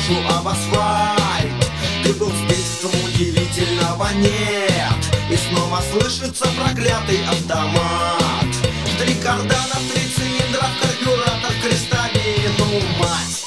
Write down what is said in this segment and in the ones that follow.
прошу об асфальт. Ты был сбит, удивительного нет, и снова слышится проклятый автомат. 3 кардана, 3 цилиндра, карбюратор, крестовину, мать.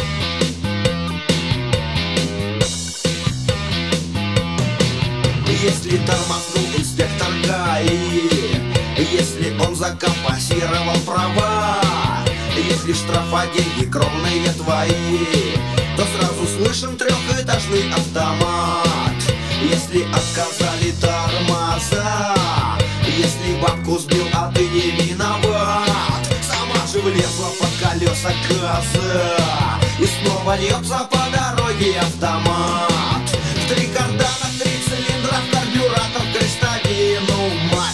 Если тормознул инспектор ГАИ, если он закомпенсировал права, если штрафа деньги кровные твои, то сразу слышен трехэтажный автомат. Если отказали тормоза, если бабку сбил, а ты не виноват, сама же влезла под колеса газа, и снова льется по дороге автомат. 3 кардана, 3 цилиндра, карбюратор, крестовину, мать.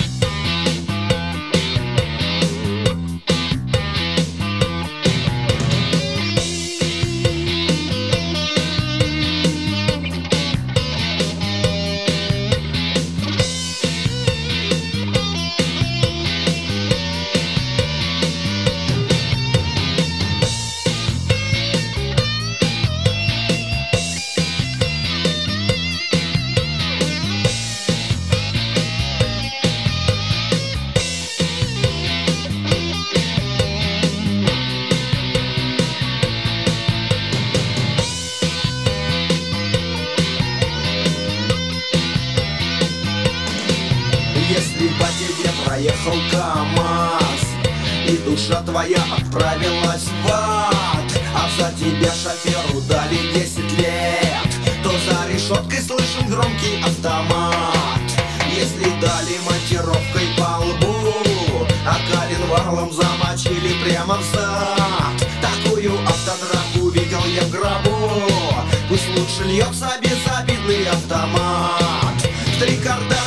Если по тебе проехал КамАЗ, и душа твоя отправилась в ад, а за тебя шоферу дали 10 лет, то за решеткой слышен громкий автомат. Если дали монтировкой по лбу, а коленвалом замочили прямо в зад, такую автодраку видел я в гробу. Пусть лучше льется безобидный автомат. 3 кардана,